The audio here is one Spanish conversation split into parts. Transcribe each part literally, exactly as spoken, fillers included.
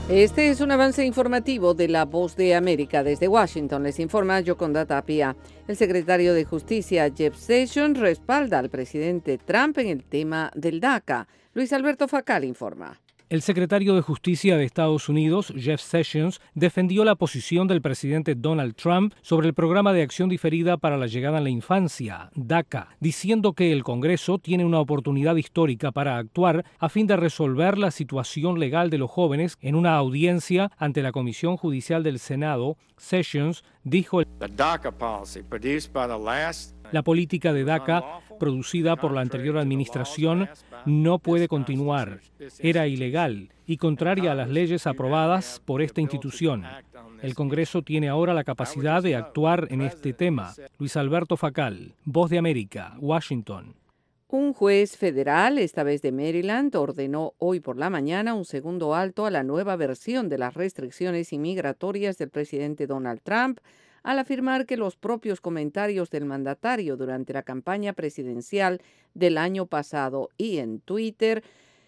Este es un avance informativo de La Voz de América. Desde Washington les informa Yoconda Tapia. El secretario de Justicia, Jeff Sessions, respalda al presidente Trump en el tema del DACA. Luis Alberto Facal informa. El secretario de Justicia de Estados Unidos, Jeff Sessions, defendió la posición del presidente Donald Trump sobre el Programa de Acción Diferida para la Llegada en la Infancia, DACA, diciendo que el Congreso tiene una oportunidad histórica para actuar a fin de resolver la situación legal de los jóvenes. En una audiencia ante la Comisión Judicial del Senado, Sessions dijo: la política de DACA, producida por la anterior administración, no puede continuar. Era ilegal y contraria a las leyes aprobadas por esta institución. El Congreso tiene ahora la capacidad de actuar en este tema. Luis Alberto Facal, Voz de América, Washington. Un juez federal, esta vez de Maryland, ordenó hoy por la mañana un segundo alto a la nueva versión de las restricciones inmigratorias del presidente Donald Trump, al afirmar que los propios comentarios del mandatario durante la campaña presidencial del año pasado y en Twitter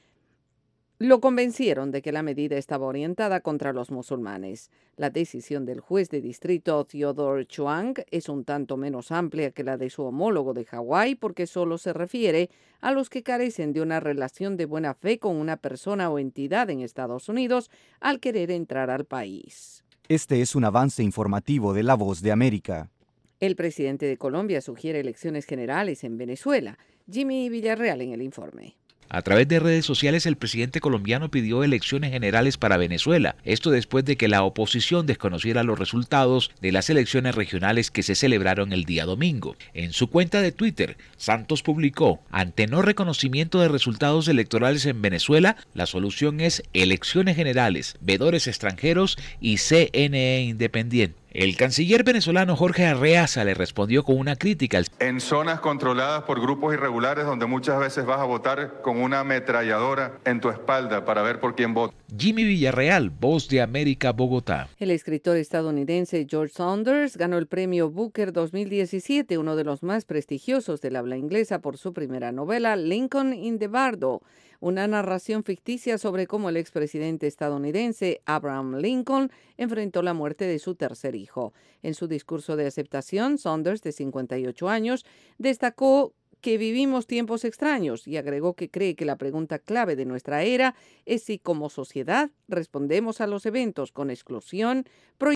lo convencieron de que la medida estaba orientada contra los musulmanes. La decisión del juez de distrito Theodore Chuang es un tanto menos amplia que la de su homólogo de Hawái porque solo se refiere a los que carecen de una relación de buena fe con una persona o entidad en Estados Unidos al querer entrar al país. Este es un avance informativo de La Voz de América. El presidente de Colombia sugiere elecciones generales en Venezuela. Jimmy Villarreal en el informe. A través de redes sociales, el presidente colombiano pidió elecciones generales para Venezuela. Esto después de que la oposición desconociera los resultados de las elecciones regionales que se celebraron el día domingo. En su cuenta de Twitter, Santos publicó: ante no reconocimiento de resultados electorales en Venezuela, la solución es elecciones generales, veedores extranjeros y C N E independiente. El canciller venezolano Jorge Arreaza le respondió con una crítica. En zonas controladas por grupos irregulares donde muchas veces vas a votar con una ametralladora en tu espalda para ver por quién vota. Jimmy Villarreal, Voz de América, Bogotá. El escritor estadounidense George Saunders ganó el premio Booker dos mil diecisiete, uno de los más prestigiosos del habla inglesa, por su primera novela, Lincoln in the Bardo, una narración ficticia sobre cómo el expresidente estadounidense Abraham Lincoln enfrentó la muerte de su tercer hijo. En su discurso de aceptación, Saunders, de cincuenta y ocho años, destacó que vivimos tiempos extraños y agregó que cree que la pregunta clave de nuestra era es si como sociedad respondemos a los eventos con exclusión, prohibición